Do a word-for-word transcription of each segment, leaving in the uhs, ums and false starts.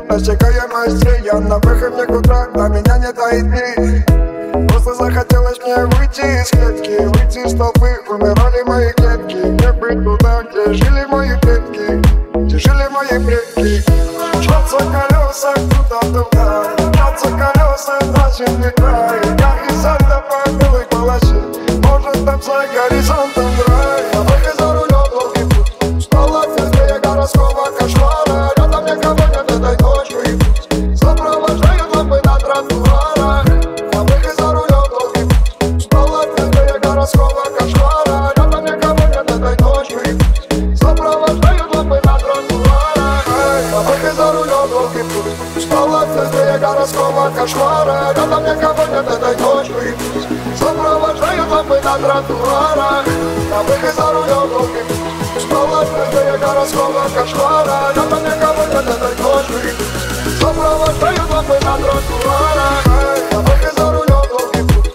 Досягаемости, я на выходе к утра, на меня не дойти. Просто захотелось мне выйти из клетки, выйти из толпы, умирали мои клетки. Мне быть туда, где жили мои предки, где жили мои предки. Мчатся колеса туда-туда, мчатся колеса на земле край. Я из ада по белой полосе, может там за горизонтом рай. На выход за рулем долгий путь, снова везде городского кошмара. Рядом никого нет этой ночью и путь, сопровождают лампы на тротуарах. На выход за рулем долгий путь, снова везде городского кошмара. Рядом никого нет этой ночью и путь, сопровождают лампы на тротуарах. На выход за рулем долгий путь, снова везде городского кошмара. Рядом никого нет этой ночью и путь, сопровождают лампы на тротуарах. На выход за рулем долгий путь, снова везде городского кошмара. Рядом никого нет этой ночью и путь, сопровождают лампы на тротуарах. На выход за рулем долгий путь,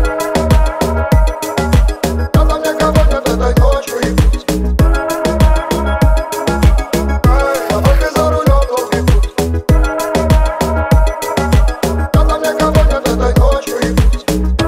рядом никого нет этой ночью и путь. На выход за рулем долгий путь, рядом никого нет этой ночью и путь.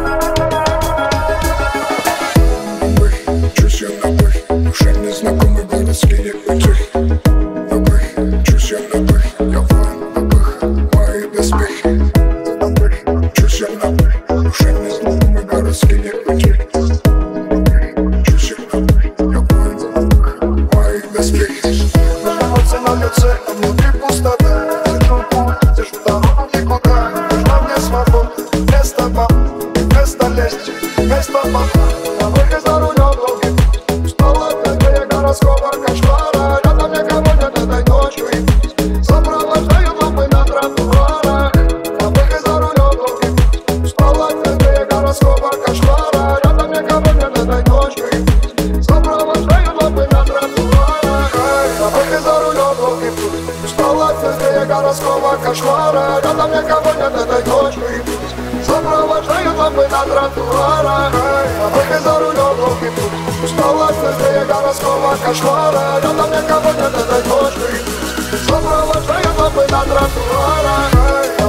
Чусь я на бых, уже незнакомый городские пути. На бых, чусь я на бых, я воин на бых, мои доспехи. На бых, чусь я на бых, уже незнакомый городские пути. На бых, чусь я на бых, я воин на бых, мои доспехи. Эмоции на лице, а внутри пустота. Держу путь, держу дорогу никуда. Нужна мне свобода, вместо баб, вместо лести, вместо баба. На выход за рулем долгий путь, снова везде городского кошмара. Рядом никого нет этой ночью и путь, сопровождают лампы на тротуарах. На выход за рулем долгий путь, снова везде городского кошмара. Рядом никого нет этой ночью и путь, сопровождают лампы на тротуарах. На выход за рулем долгий путь, снова везде городского кошмара. Рядом никого нет этой ночью и путь, сопровождают лампы на тротуарах. На выход за рулем долгий путь, снова везде городского кошмара. Рядом никого нет этой ночью и путь, сопровождают лампы на тротуарах.